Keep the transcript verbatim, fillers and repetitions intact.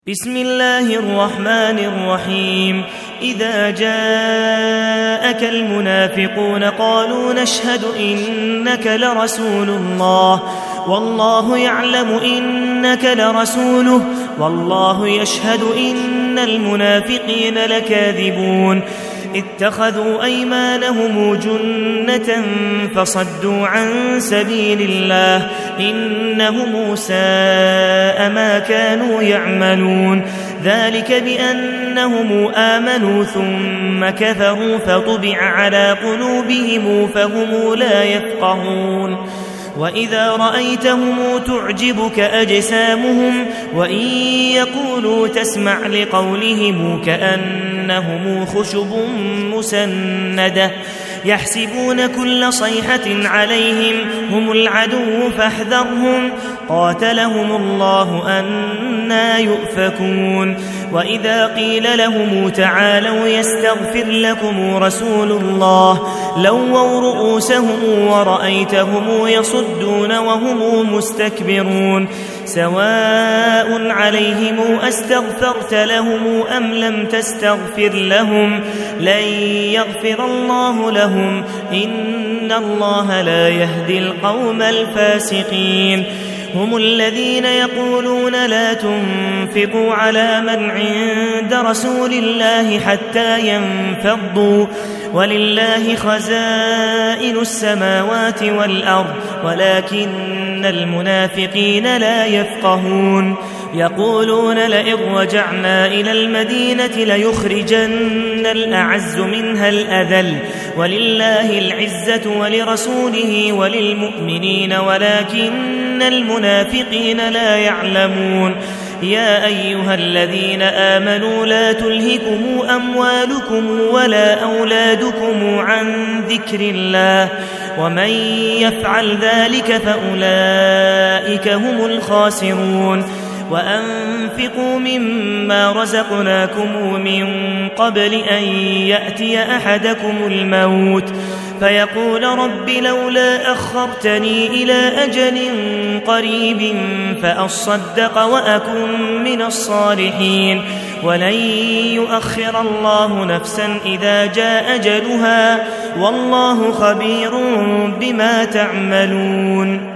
بسم الله الرحمن الرحيم إذا جاءك المنافقون قالوا نشهد إنك لرسول الله والله يعلم إنك لرسوله والله يشهد إن المنافقين لكاذبون اتخذوا أيمانهم جنة فصدوا عن سبيل الله إنهم ساء ما كانوا يعملون ذلك بأنهم آمنوا ثم كفروا فطبع على قلوبهم فهم لا يفقهون وإذا رأيتهم تعجبك أجسامهم وإن يقولوا تسمع لقولهم كأنهم خشب مسندة يحسبون كل صيحة عليهم هم العدو فاحذرهم قاتلهم الله أنى يؤفكون وإذا قيل لهم تعالوا يستغفر لكم رسول الله لووا رؤوسهم ورأيتهم يصدون وهم مستكبرون سواء عليهم أستغفرت لهم أم لم تستغفر لهم لن يغفر الله لهم إن الله لا يهدي القوم الفاسقين هم الذين يقولون لا تنفقوا على من عند رسول الله حتى ينفضوا ولله خزائن السماوات والأرض ولكن المنافقين لا يفقهون يقولون لئن رجعنا إلى المدينة ليخرجن الأعز منها الأذل ولله العزة ولرسوله وللمؤمنين ولكن المنافقين لا يعلمون يا أيها الذين آمنوا لا تلهكم أموالكم ولا أولادكم عن ذكر الله ومن يفعل ذلك فأولئك هم الخاسرون وأنفقوا مما رزقناكم من قبل أن يأتي أحدكم الموت فيقول رب لولا أخرتني إلى أجل قريب فأصدق وأكن من الصالحين ولن يؤخر الله نفسا إذا جاء أجلها والله خبير بما تعملون